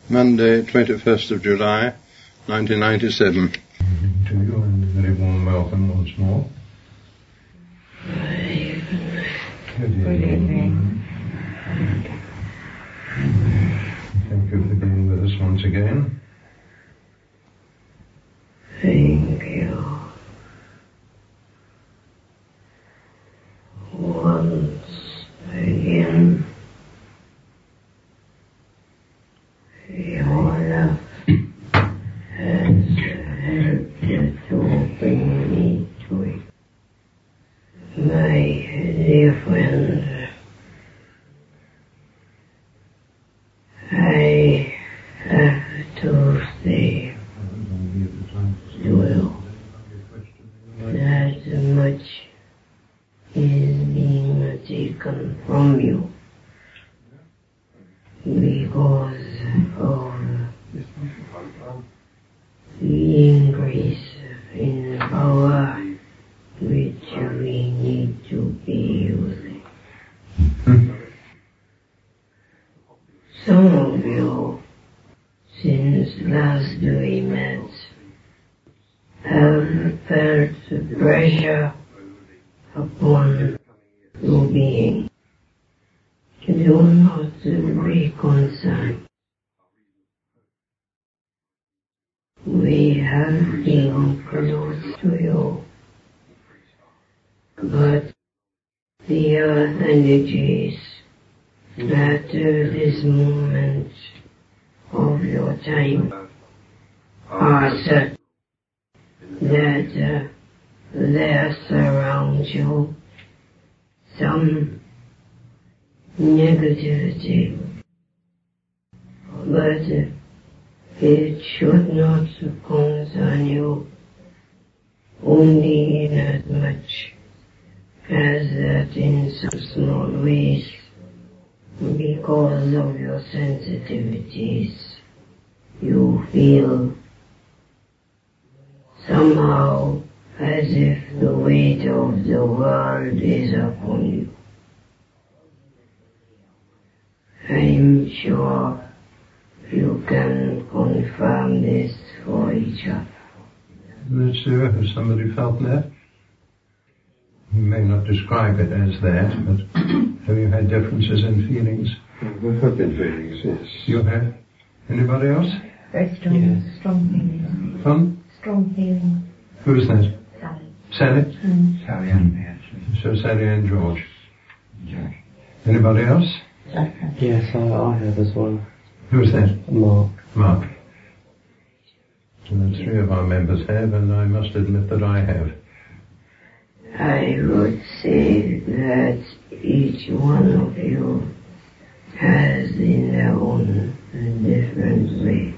Monday, 21st of July, 1997. To you, and a very warm welcome once more. Good evening. Thank you for being with us once again. Thank you. Once again, your love has helped to bring me to it. My dear friend, I have to say to you that much is being taken from you because of the increase in power which we need to be using. Some of you, since last we met, have felt the pressure upon your being. Do not be concerned. We have been close to you, but the earth energies at this moment of your time are such that there surrounds you some negativity, but it should not concern you only in as much as that in some small ways, because of your sensitivities, you feel somehow as if the weight of the world is upon you. I'm sure you can confirm this for each other. That's true. Has somebody felt that? You may not describe it as that, but have you had differences in feelings? There have been feelings, yes. You have? Anybody else? Very strong feelings. Fun? Strong feelings. Who's that? Sally. Sally? Sally and me, actually. So Sally and George. Jack. Anybody else? Yes, I have as well. Who's that? Mark. Mark. And the three of our members have, and I must admit that I have. I would say that each one of you has in their own different way.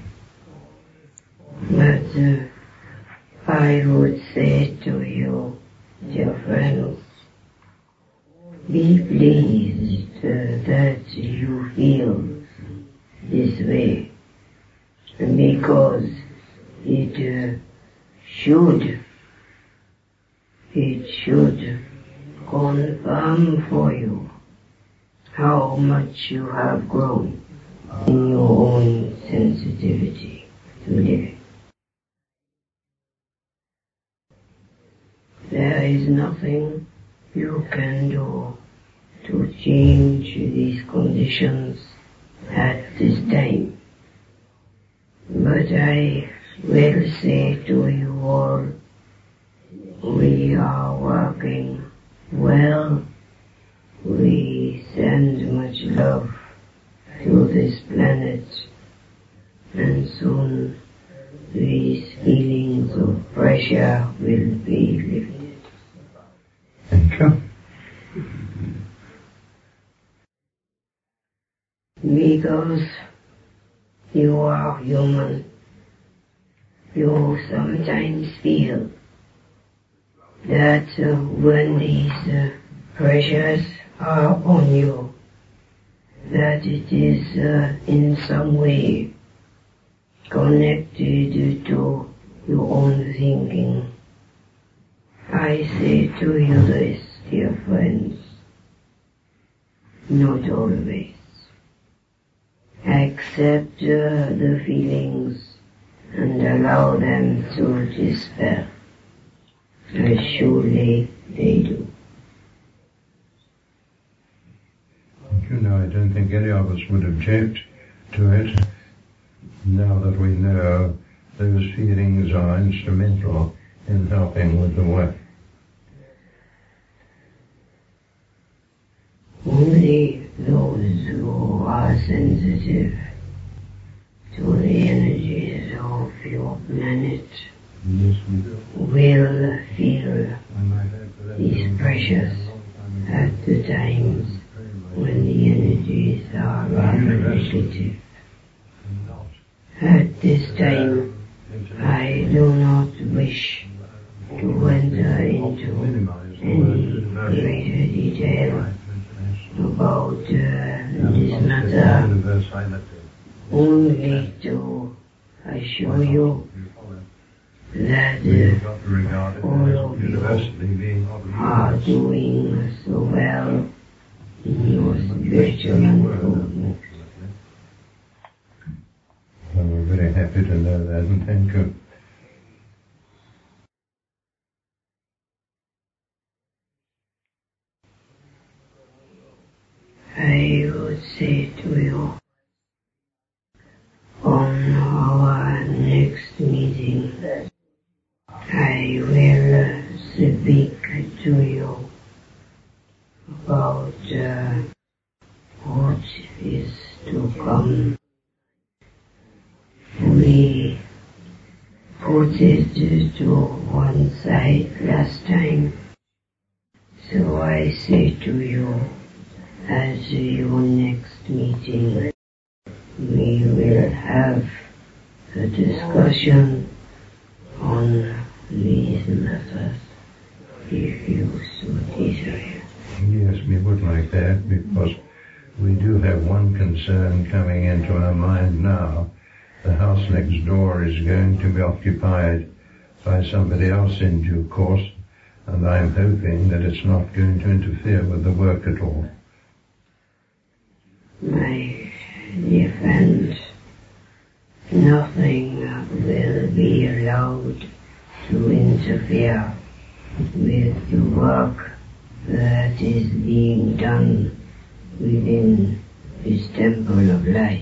But I would say to you, dear friends, be pleased that you feel this way, because it should confirm for you how much you have grown in your own sensitivity to living. There is nothing you can do to change these conditions at this time. But I will say to you all, we are working well. We send much love to this planet, and soon these feelings of pressure will be lifted. Thank you. Because you are human, you sometimes feel that when these pressures are on you, that it is in some way connected to your own thinking. I say to you this, dear friends, not always. Accept the feelings and allow them to dispel, as surely they do. You know, I don't think any of us would object to it, now that we know those feelings are instrumental in helping with the work. Only those who are sensitive to the energies of your planet Yes, we do. will feel these pressures at the times when the energies are rather negative. At this time, I do not wish to enter into any greater detail about this matter, only to assure you that all of you are doing so well in your spiritual improvement. Well, we're very happy to know that, and thank you. I would say to you, on our next meeting, I will speak to you about what is to come. We put it to one side last time, so I say to you, at your next meeting, we will have a discussion on these matters, if you so desire. Yes, we would like that, because we do have one concern coming into our mind now. The house next door is going to be occupied by somebody else in due course, and I'm hoping that it's not going to interfere with the work at all. My dear friend, nothing will be allowed to interfere with the work that is being done within this temple of light.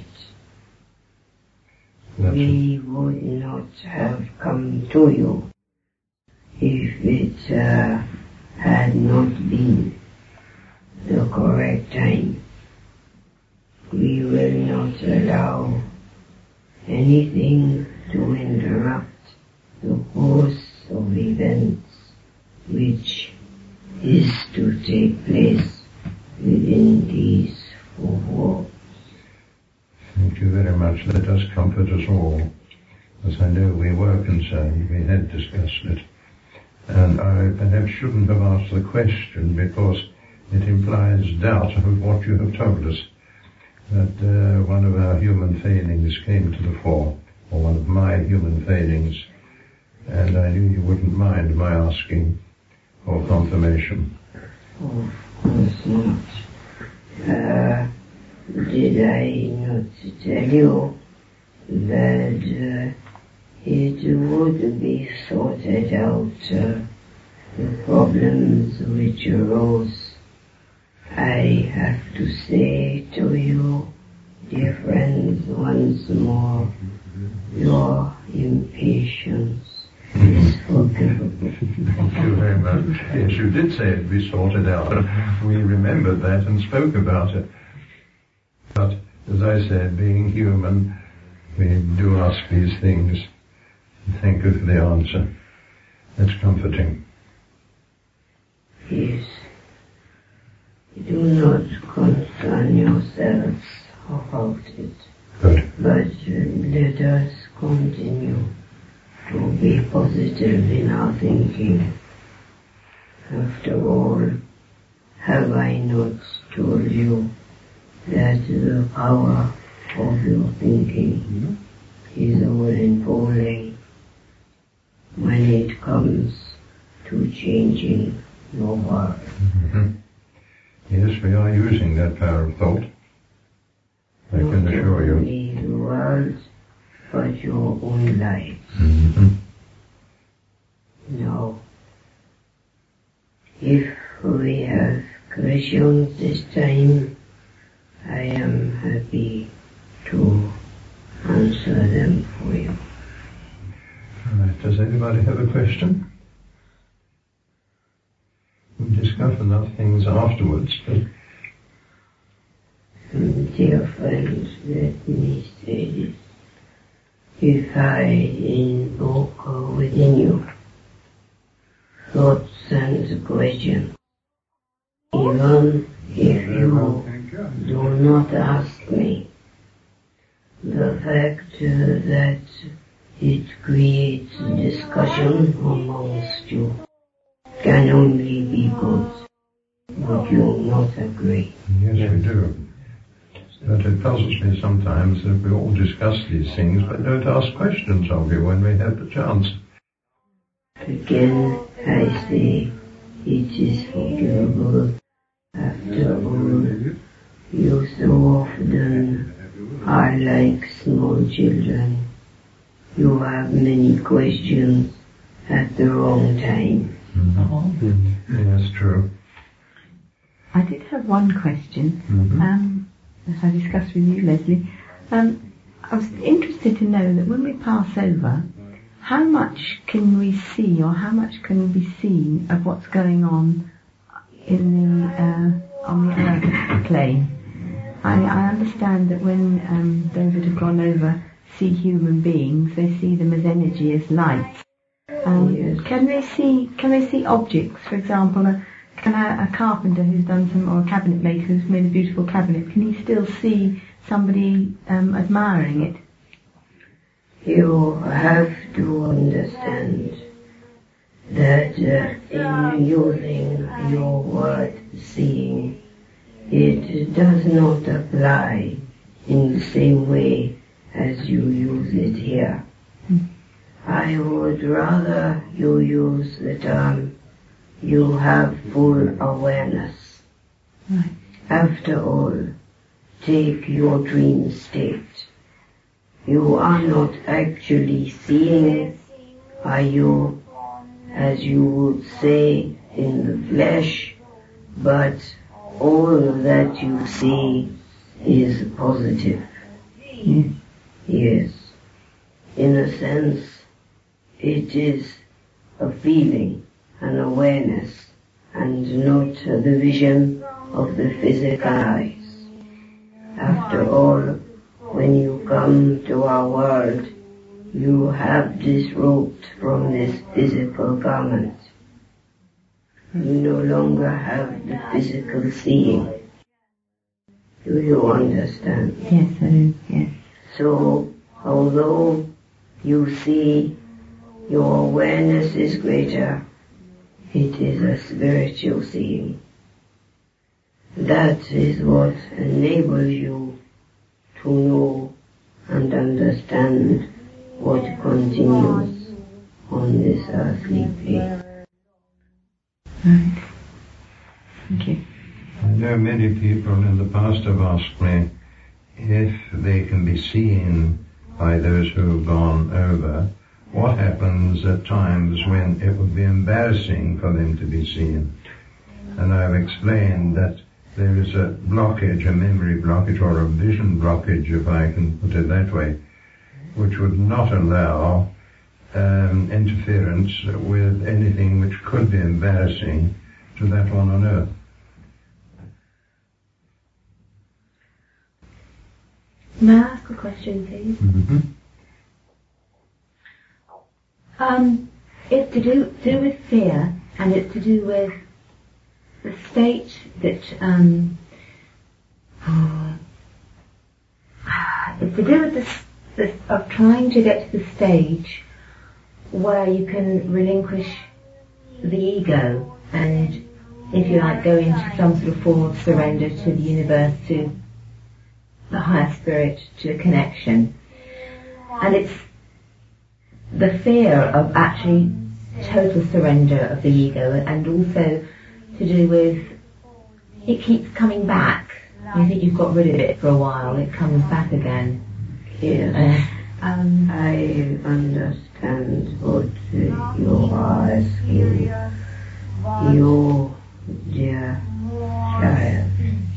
We would not have come to you if it had not been the correct time. We will not allow anything to interrupt the course of events which is to take place within these four walls. Thank you very much. That does comfort us all. As I know we were concerned, we had discussed it. And I perhaps shouldn't have asked the question, because it implies doubt of what you have told us. That one of our human failings came to the fore, or one of my human failings, and I knew you wouldn't mind my asking for confirmation. Of course not. Did I not tell you that it would be sorted out, the problems which arose? I have to say to you, dear friends, once more, your impatience is forgivable. Thank you very much. Yes, you did say it'd be sorted out. We remembered that and spoke about it. But, as I said, being human, we do ask these things. Thank you for the answer. That's comforting. Yes. Do not concern yourselves about it. Good. But let us continue to be positive in our thinking. After all, have I not told you that the power of your thinking is all-enfolding when it comes to changing your world? Mm-hmm. Yes, we are using that power of thought. I can assure you. but your own life. Mm-hmm. Now, if we have questions this time, I am happy to answer them for you. Right. Does anybody have a question? We'll discuss enough things afterwards. But Dear friends, let me say this. If I invoke within you thoughts and questions, even if you do not ask me, the fact that it creates discussion amongst you can only be good. Would you not agree? yes, we do. But it puzzles me sometimes that we all discuss these things but don't ask questions of you when we have the chance. Again, I say it is forgivable. After all, you so often are like small children. You have many questions at the wrong time. Mm-hmm. Yes, true. I did have one question, that I discussed with you, Leslie. I was interested to know that when we pass over, how much can we see or how much can be seen of what's going on in the on the earth plane? I understand that when those that have gone over see human beings, they see them as energy, as light. Yes. Can they see objects? For example, can a carpenter who's done some, or a cabinet maker who's made a beautiful cabinet, can he still see somebody admiring it? You have to understand that in using your word seeing, it does not apply in the same way as you use it here. I would rather you use the term you have full awareness. Right. After all, take your dream state. You are not actually seeing, are you, as you would say, in the flesh, but all that you see is positive. Yes. Yes. In a sense, it is a feeling, an awareness, and not the vision of the physical eyes. After all, when you come to our world, you have disrobed from this physical garment. You no longer have the physical seeing. Do you understand? Yes, I do. Yes. So, although you see your awareness is greater, it is a spiritual seeing. That is what enables you to know and understand what continues on this earthly plane. Right. Thank you. I know many people in the past have asked me if they can be seen by those who have gone over, what happens at times when it would be embarrassing for them to be seen. And I've explained that there is a blockage, a memory blockage, or a vision blockage, if I can put it that way, which would not allow interference with anything which could be embarrassing to that one on earth. May I ask a question, please? Mm-hmm. It's to do with fear, and it's to do with the state that it's to do with this of trying to get to the stage where you can relinquish the ego and, if you like, go into some sort of form of surrender to the universe, to the higher spirit, to a connection. And it's the fear of actually total surrender of the ego, and also to do with it keeps coming back. You think you've got rid of it for a while, it comes back again. Yes. I understand what you are asking. You, dear child,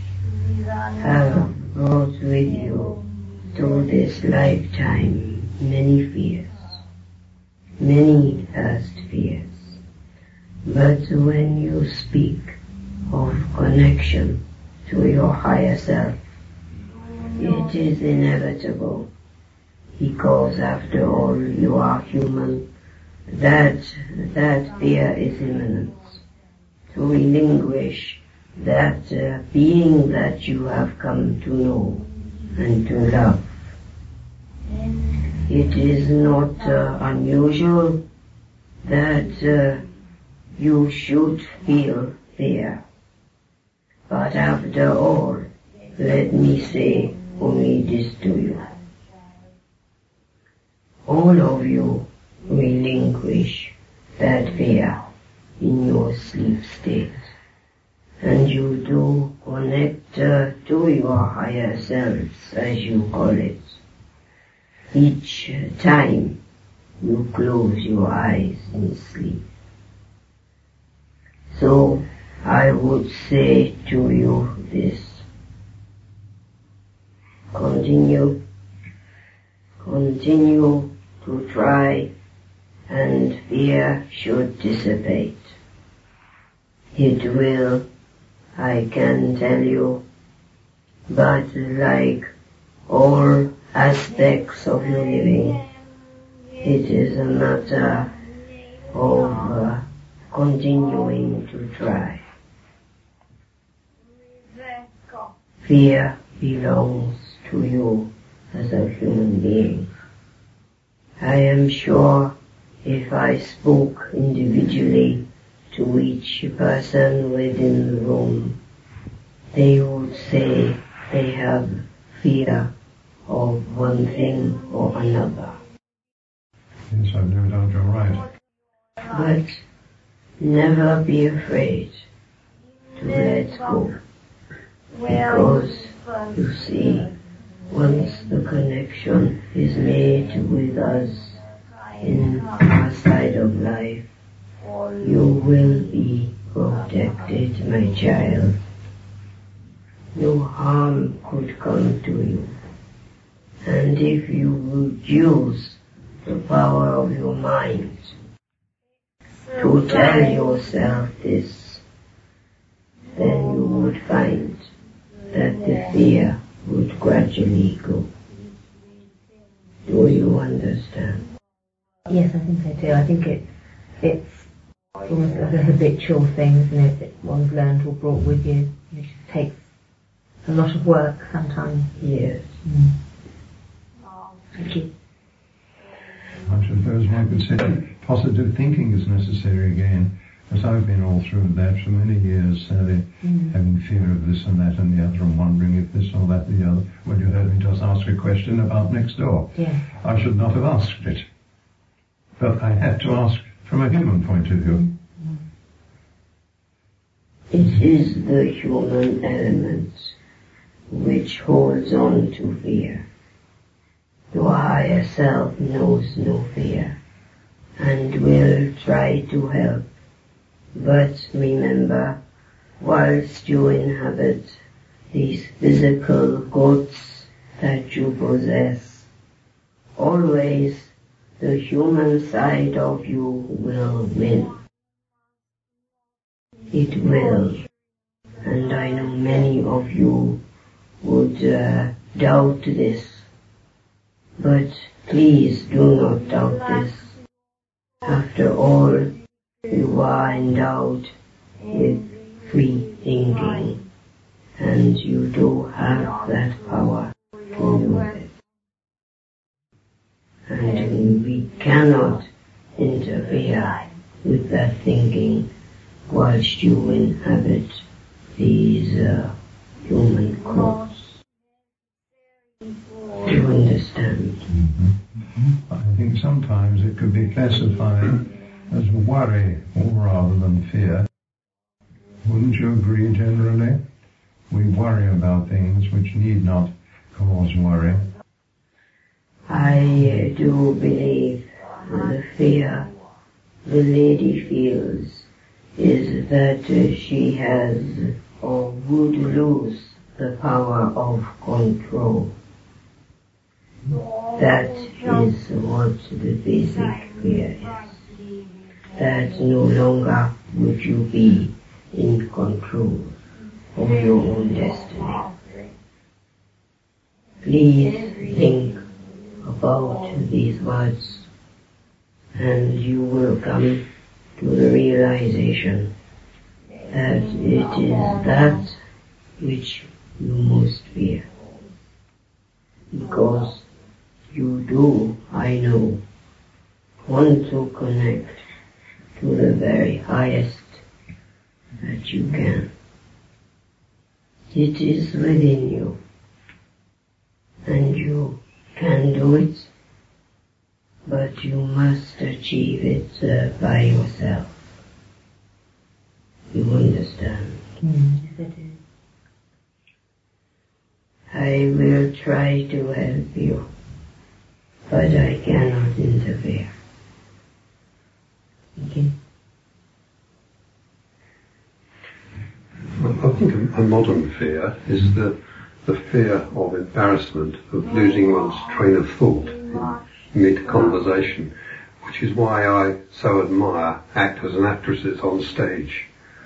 have brought with you through this lifetime many fears, many past fears. But when you speak of connection to your higher self, it is inevitable, because after all you are human, that fear is imminent. To relinquish that being that you have come to know and to love. It is not unusual that you should feel fear. But after all, let me say only this to you. All of you relinquish that fear in your sleep state, and you do connect to your higher selves, as you call it, each time you close your eyes in sleep. So I would say to you this: continue to try, and fear should dissipate. It will, I can tell you, but like all aspects of your living, it is a matter of continuing to try. Fear belongs to you as a human being. I am sure if I spoke individually to each person within the room, they would say they have fear of one thing or another. Yes, I've no doubt you're right. But never be afraid to let go, because you see, once the connection is made with us in our side of life, you will be protected, my child. No harm could come to you. And if you would use the power of your mind to tell yourself this, then you would find that the fear would gradually go. Do you understand? Yes, I think I do. I think it's almost like a habitual thing, isn't it, that one's learned or brought with you. It just takes a lot of work sometimes. Yes. Thank you. I suppose one could say positive thinking is necessary again, as I've been all through that for many years, having fear of this and that and the other, and wondering if this or that and the other. When you heard me just ask a question about next door, I should not have asked it. But I had to ask from a human point of view. It is the human element which holds on to fear. Your higher self knows no fear and will try to help. But remember, whilst you inhabit these physical goods that you possess, always the human side of you will win. It will. And I know many of you would doubt this. But please do not doubt this. After all, you are endowed with free thinking, and you do have that power to do it. And we cannot interfere with that thinking whilst you inhabit these human courts. Do you understand? I think sometimes it could be classified as worry rather than fear. Wouldn't you agree generally? We worry about things which need not cause worry. I do believe the fear the lady feels is that she has or would lose the power of control. That is what the basic fear is. That no longer would you be in control of your own destiny. Please think about these words and you will come to the realization that it is that which you most fear. Because you do, I know, want to connect to the very highest that you can. It is within you, and you can do it, but you must achieve it by yourself. You understand? Yes, I do. I will try to help you, but I cannot interfere. Okay. I think a modern fear is the fear of embarrassment, of losing one's train of thought in mid-conversation, which is why I so admire actors and actresses on stage.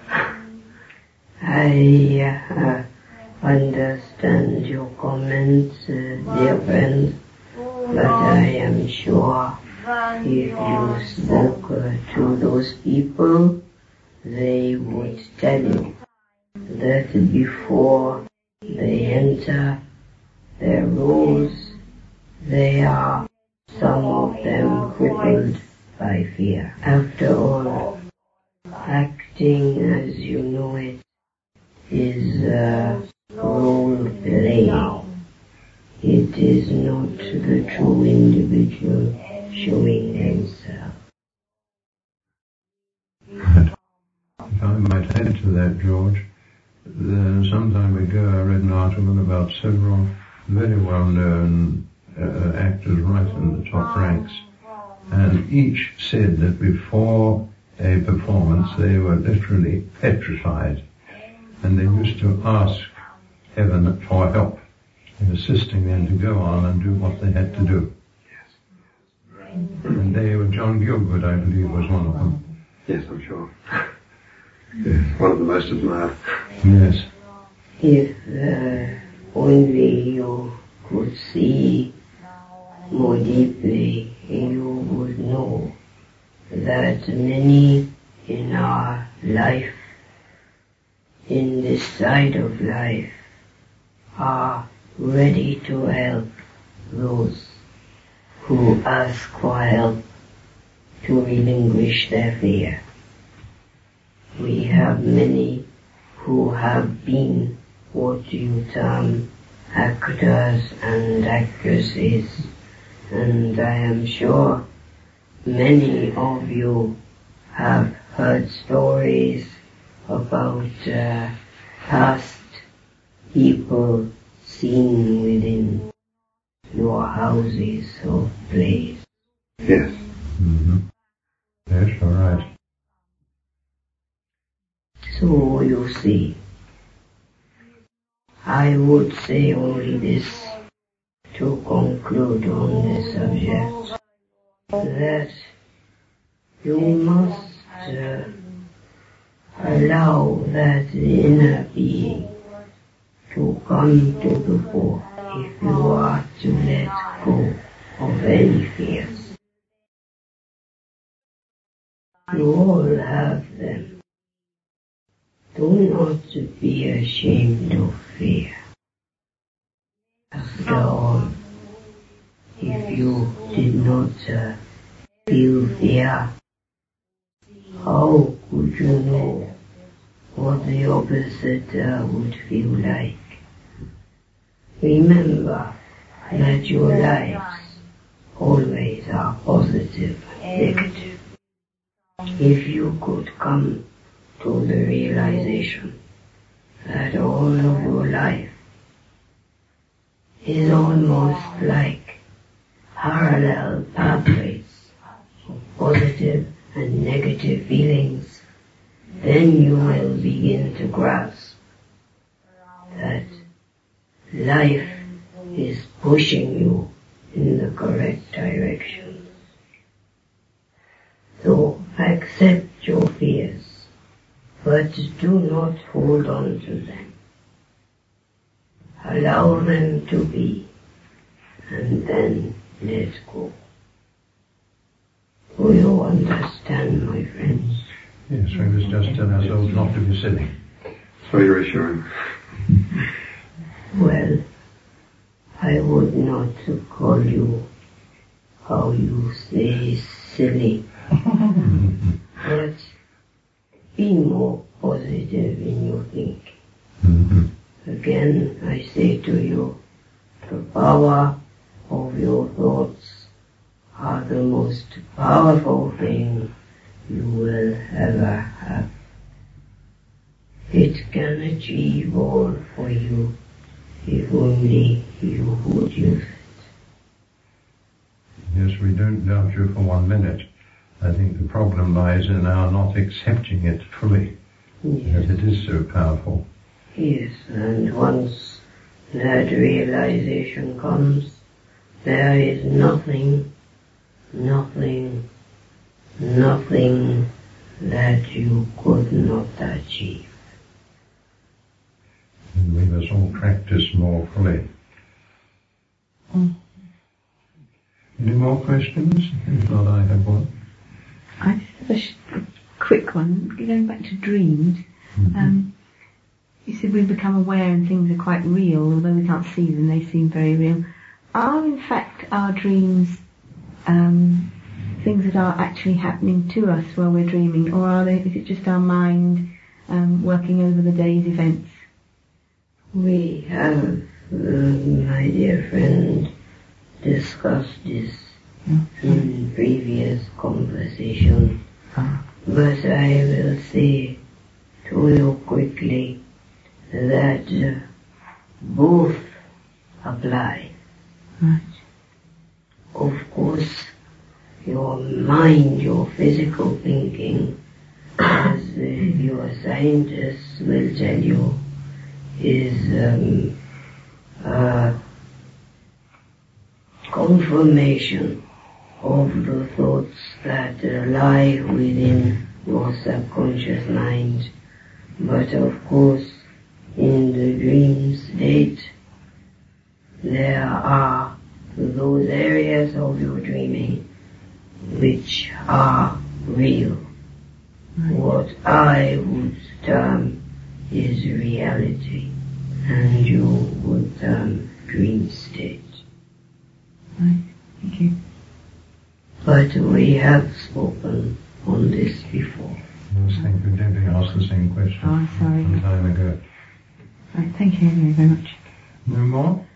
I understand your comments, dear friend, but I am sure if you spoke to those people, they would tell you that before they enter their roles, they are, some of them, crippled by fear. After all, acting as you know it is role playing. It is not the true individual showing himself. If I might add to that, George, some time ago I read an article about several very well-known actors right in the top ranks, and each said that before a performance they were literally petrified, and they used to ask heaven for help in assisting them to go on and do what they had to do. And they were, John Gielgud, I believe, was one of them. Yes, I'm sure. Yes, one of the most admired. Yes. If only you could see more deeply, you would know that many in our life, in this side of life, are ready to help those who ask for help to relinquish their fear. We have many who have been what you term actors and actresses, and I am sure many of you have heard stories about past people seen within your houses of plays. Yes. Mm-hmm. Yes, all right. So you see, I would say only this to conclude on this subject, that you must allow that inner being to come to the fore if you are to let go of any fears. You all have them. Do not be ashamed of fear. After all, if you did not feel fear, how could you know what the opposite would feel like? Remember that your lives always are positive and negative. If you could come to the realization that all of your life is almost like parallel pathways of positive and negative feelings, then you will begin to grasp that life is pushing you in the correct direction. So accept your fears, but do not hold on to them. Allow them to be, and then let go. Do you understand, my friends? Yes, we must just tell ourselves not to be silly. It's very reassuring. Well, I would not call you how you say silly, but be more positive in your thinking. Again, I say to you, the power of your thoughts are the most powerful thing you will ever have. It can achieve all for you if only you would use it. Yes, we don't doubt you for 1 minute. I think the problem lies in our not accepting it fully, Yes. that it is so powerful. Yes, and once that realization comes, there is nothing that you could not achieve. And we must all practice more fully. Any more questions? If not, I have one. I just have a quick one. Going back to dreams, you said we become aware and things are quite real, although we can't see them, they seem very real. Are in fact our dreams things that are actually happening to us while we're dreaming, or is it just our mind working over the day's events? We have, my dear friend, discussed this in previous conversation, but I will say to you quickly that both apply. Right. Of course, your mind, your physical thinking, as your scientists will tell you, is a confirmation of the thoughts that lie within your subconscious mind. But of course, in the dream state, there are those areas of your dreaming which are real. What I would term is reality, and you would term dream state. Right. Thank you. But we have spoken on this before. Yes, thank you. Debbie asked the same question Oh, sorry. some time ago. Right. Thank you very much. No more?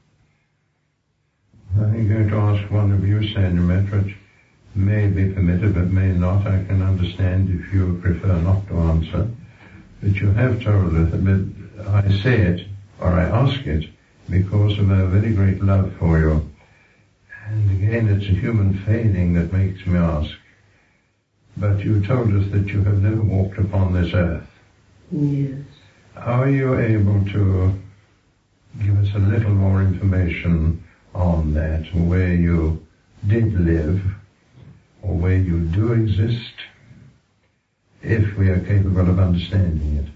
I'm going to ask one of you, Sandra, which may be permitted but may not. I can understand if you prefer not to answer. But you have told us, but I say it, or I ask it, because of a very great love for you. And again, it's a human failing that makes me ask. But you told us that you have never walked upon this earth. Yes. Are you able to give us a little more information on that, where you did live, or where you do exist, if we are capable of understanding it?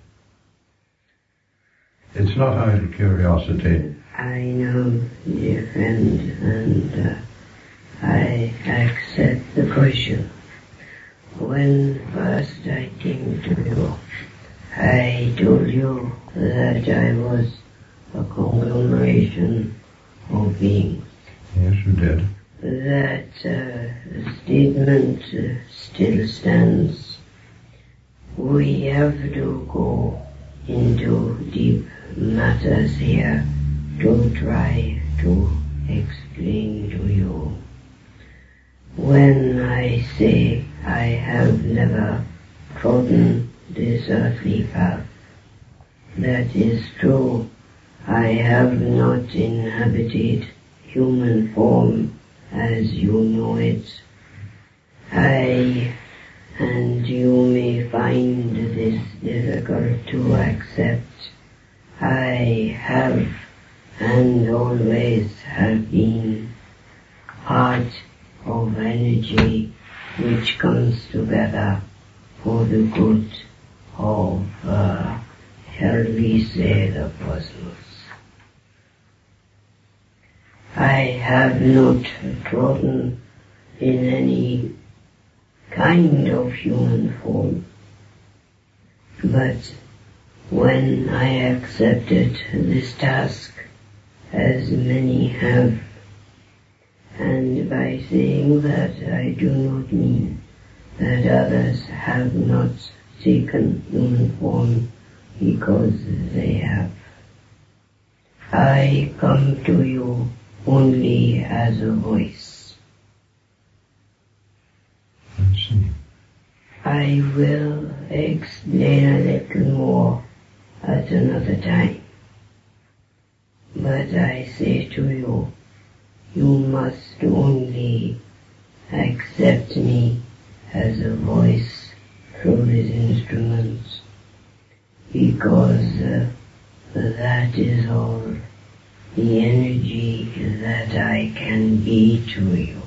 It's not idle curiosity. I know, dear friend, and I accept the question. When first I came to you, I told you that I was a conglomeration of beings. Yes, you did. That statement still stands. We have to go into deep matters here to try to explain to you. When I say I have never trodden this earthly path, that is true. I have not inhabited human form as you know it. And you may find this difficult to accept. I have and always have been part of energy which comes together for the good of, shall we say, the cosmos. I have not trodden in any kind of human form, but when I accepted this task, as many have, and by saying that I do not mean that others have not taken human form, because they have. I come to you only as a voice. I will explain a little more at another time. But I say to you, you must only accept me as a voice through these instruments, because that is all the energy that I can be to you.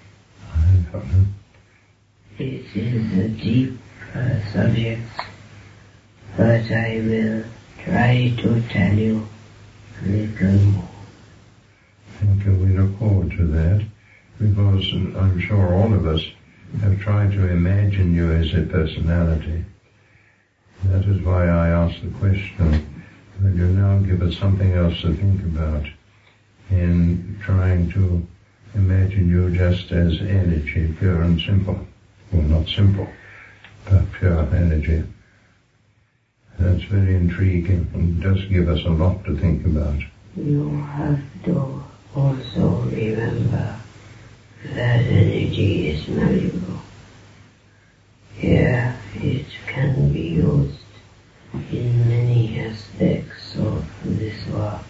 It is a deep subject, but I will try to tell you a little more. Thank you. We look forward to that, because I'm sure all of us have tried to imagine you as a personality. That is why I asked the question, will you now give us something else to think about in trying to imagine you just as energy, pure and simple. Well, not simple, but pure energy. That's very intriguing and does give us a lot to think about. You have to also remember that energy is malleable. Here it can be used in many aspects of this work.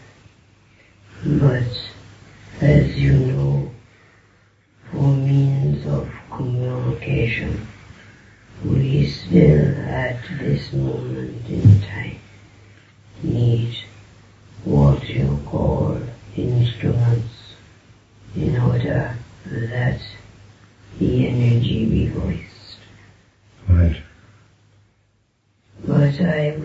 But, as you know, for means of communication, we still at this moment in time need what you call instruments in order that the energy be voiced. Right. But I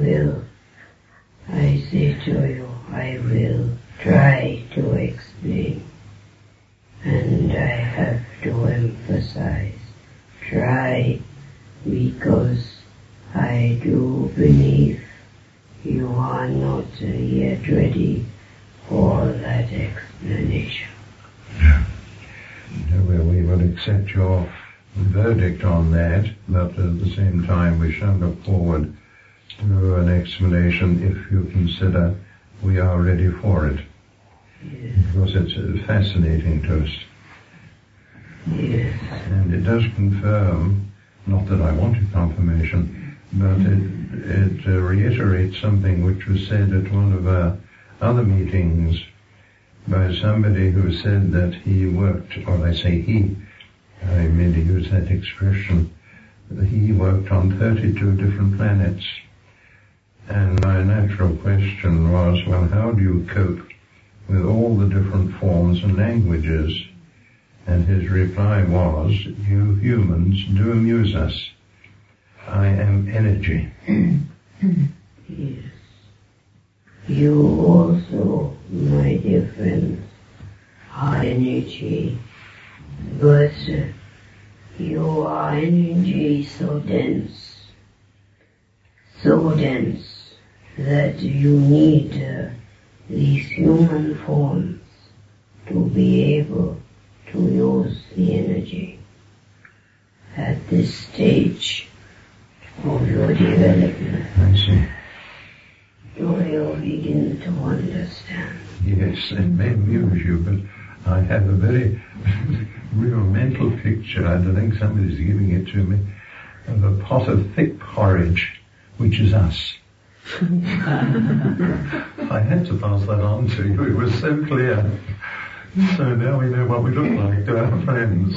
say to you, I will try to explain. And I have to emphasize, try, because I do believe you are not yet ready for that explanation. Yeah. Well, we will accept your verdict on that, but at the same time we shall look forward to an explanation if you consider we are ready for it. Yes. Because it's fascinating to us. Yes. And it does confirm, not that I wanted confirmation, but it reiterates something which was said at one of our other meetings by somebody who said that he worked, or I say he, I merely use that expression, he worked on 32 different planets. And my natural question was, well, how do you cope with all the different forms and languages? And his reply was, you humans do amuse us. I am energy. Yes. You also, my dear friends, are energy, but you are energy so dense that you need these human forms to be able to use the energy. At this stage of your development, I see. do you begin to understand? Yes, it may amuse you, but I have a very real mental picture, I don't think somebody's giving it to me, of a pot of thick porridge, which is us. I had to pass that on to you, it was so clear. So now we know what we look like to our friends.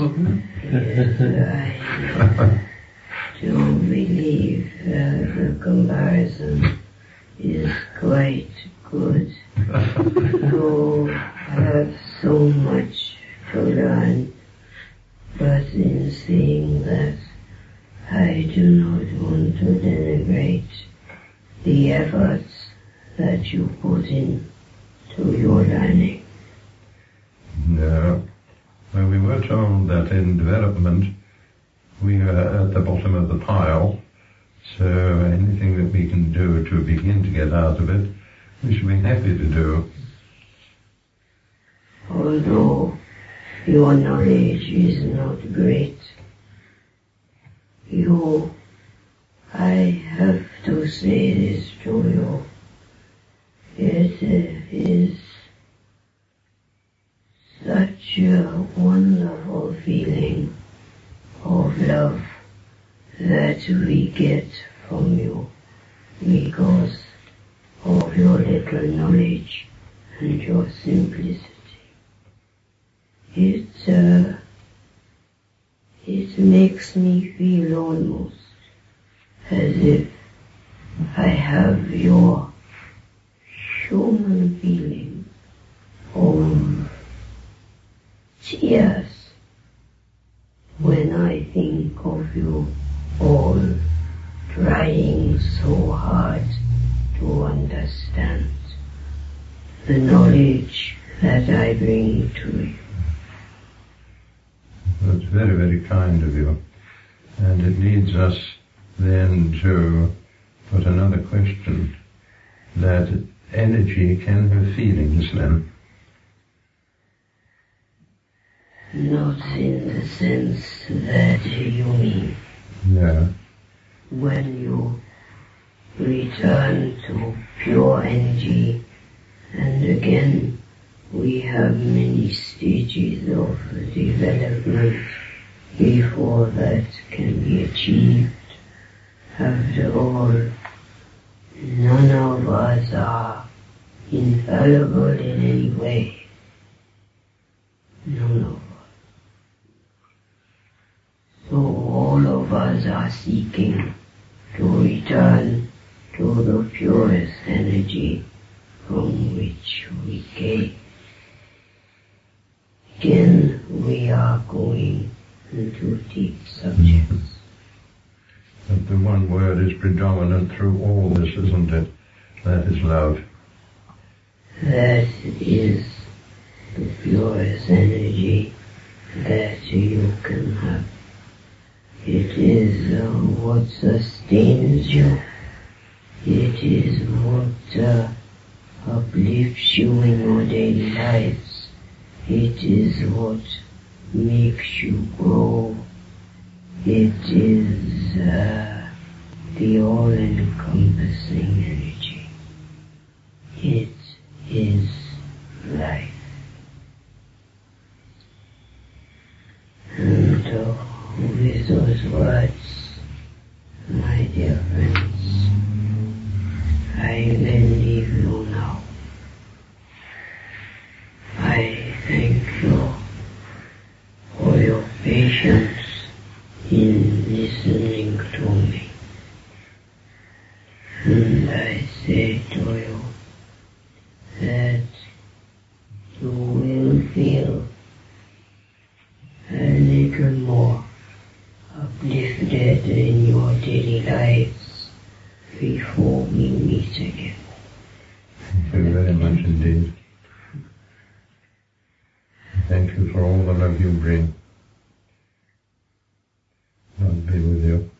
Yes, I don't believe the comparison is quite good. You have so much to learn, but in saying that, I do not want to denigrate the efforts that you put in to your learning. No. Well, we were told that in development we are at the bottom of the pile, so anything that we can do to begin to get out of it, we should be happy to do. Although your knowledge is not great, I have to say this to you, it is such a wonderful feeling of love that we get from you because of your little knowledge and your simplicity. It makes me feel almost as if I have your human feeling of tears when I think of you all trying so hard to understand the knowledge that I bring to you. That's very, very kind of you. And it leads us then to put another question, that energy can have feelings then. Not in the sense that you mean. Yeah. When you return to pure energy, and again we have many stages of development before that can be achieved. After all, none of us are infallible in any way. None of us. So all of us are seeking to return to the purest energy from which we came. Again, we are going into deep subjects. But the one word is predominant through all this, isn't it? That is love. That is the purest energy that you can have. It is what sustains you. It is what uplifts you in your daily lives. It is what makes you grow. It is the all-encompassing energy. It is life. And with those words, my dear friends, I will leave you now. I thank you for your patience in listening to me. And I say to you that you will feel a little more uplifted in your daily lives before we meet again. Thank you very much indeed. Thank you for all the love you bring. God be with you.